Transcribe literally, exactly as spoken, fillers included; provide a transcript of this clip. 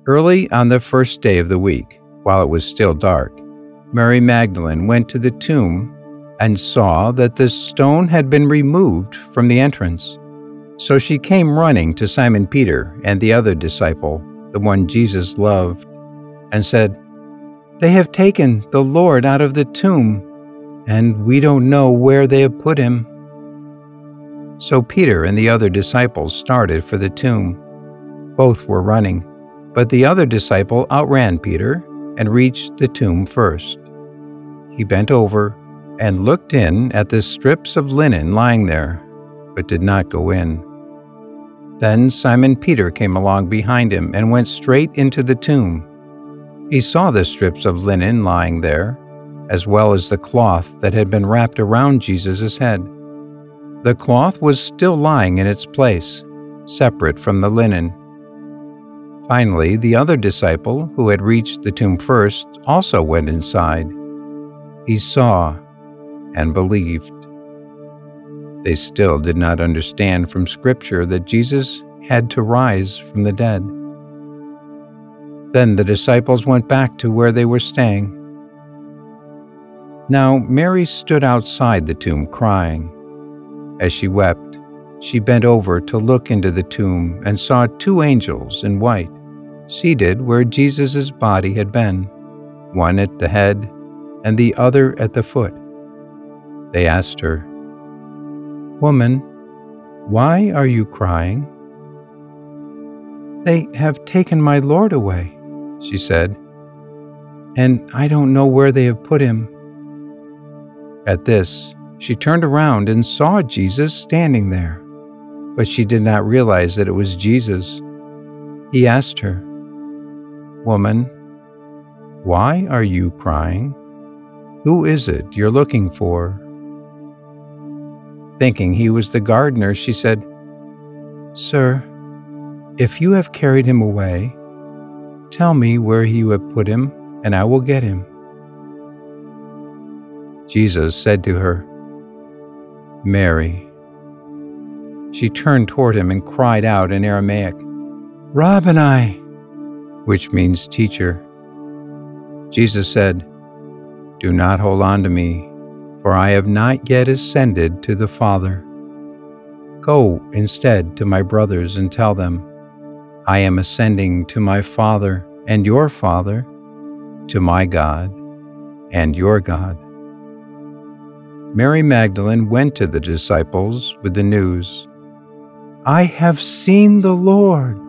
Early on the first day of the week, while it was still dark, Mary Magdalene went to the tomb and saw that the stone had been removed from the entrance. So she came running to Simon Peter and the other disciple, the one Jesus loved, and said, "They have taken the Lord out of the tomb, and we don't know where they have put him." So Peter and the other disciples started for the tomb. Both were running, but the other disciple outran Peter and reached the tomb first. He bent over and looked in at the strips of linen lying there, but did not go in. Then Simon Peter came along behind him and went straight into the tomb. He saw the strips of linen lying there, as well as the cloth that had been wrapped around Jesus' head. The cloth was still lying in its place, separate from the linen. Finally, the other disciple, who had reached the tomb first, also went inside. He saw and believed. They still did not understand from Scripture that Jesus had to rise from the dead. Then the disciples went back to where they were staying. Now Mary stood outside the tomb crying. As she wept, she bent over to look into the tomb and saw two angels in white, seated where Jesus' body had been, one at the head and the other at the foot. They asked her, "Woman, why are you crying?" "They have taken my Lord away," she said, "and I don't know where they have put him." At this, she turned around and saw Jesus standing there, but she did not realize that it was Jesus. He asked her, "Woman, why are you crying? Who is it you're looking for?" Thinking he was the gardener, she said, "Sir, if you have carried him away, tell me where you have put him, and I will get him." Jesus said to her, "Mary." She turned toward him and cried out in Aramaic, "Rabboni," which means teacher. Jesus said, "Do not hold on to me, for I have not yet ascended to the Father. Go instead to my brothers and tell them, I am ascending to my Father and your Father, to my God and your God." Mary Magdalene went to the disciples with the news, "I have seen the Lord,"